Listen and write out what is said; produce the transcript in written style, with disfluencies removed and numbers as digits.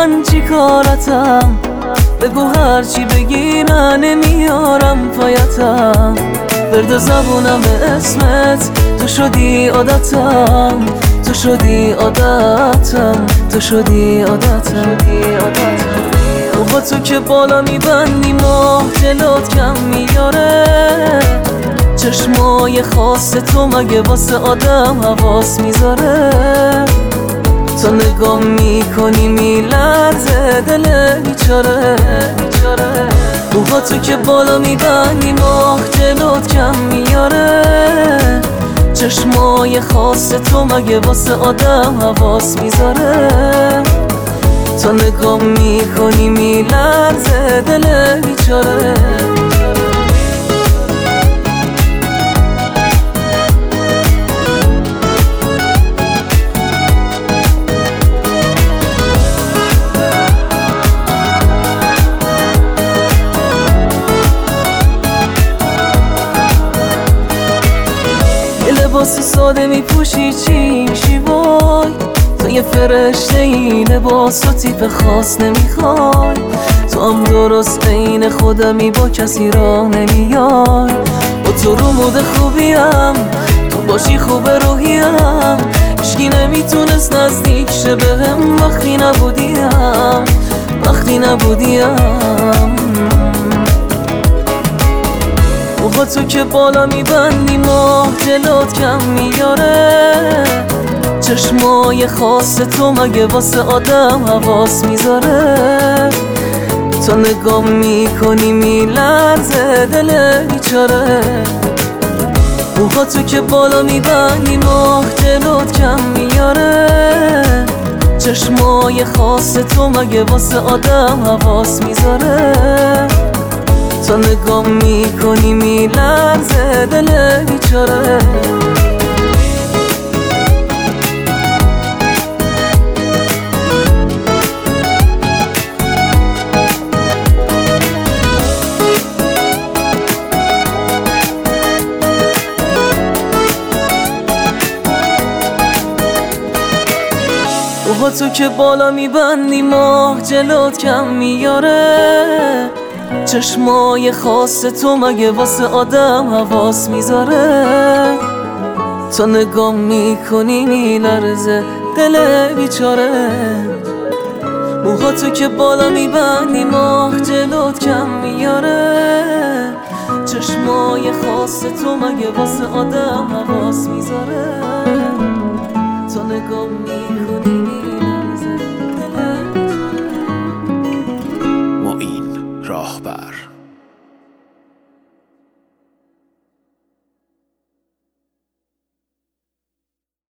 من چی کارتم؟ بگو هرچی بگی من نمیارم پایتم. ورد زبونم اسمت، تو شدی عادتم، تو شدی عادتم، تو شدی عادتم. با تو که بالا میبندی ماه جلوت کم میاره. چشمای خاص تو مگه واسه آدم حواس میذاره؟ تو نگاه میکنی میلرزه دل بیچاره. موها تو که بالا میبندی ماه جلوت کم میاره. چشمای خاص تو مگه واسه آدم حواس میذاره؟ تو نگاه میکنی میلرزه دل بیچاره. لباس ساده میپوشی چی میشی وای؟ تو یه فرشته ای لباس و تیپ خاص نمیخوای. تو هم درست عین خودمی با کسی راه نمیای. با تو رو مود خوبیم، تو باشی خوب روحیم. هیچکی نمیتونست نزدیک شه بهم وقتی نبودیم، وقتی نبودیم. با تو که بالا میبندی ماه جلوت کم میاره. چشمای خاص تو مگه واسه آدم حواس میذاره؟ تو نگاه میکنی میلرزه دل بیچاره. با تو که بالا میبندی ماه جلوت کم میاره. چشمای خاص تو مگه واسه آدم حواس میذاره؟ تو نگاه میکنی میلرزه دل بیچاره. با تو که بالا میبندی ماه جلوت کم میاره. چشمای خاص تو مگه واسه آدم حواس میذاره؟ تو نگاه میکنی میلرزه دل بیچاره. موها تو که بالا میبندی ماه جلوت کم میاره. چشمای خاص تو مگه واسه آدم حواس میذاره؟ تو نگاه میکنی میلرزه دل بیچاره. معین راهبر.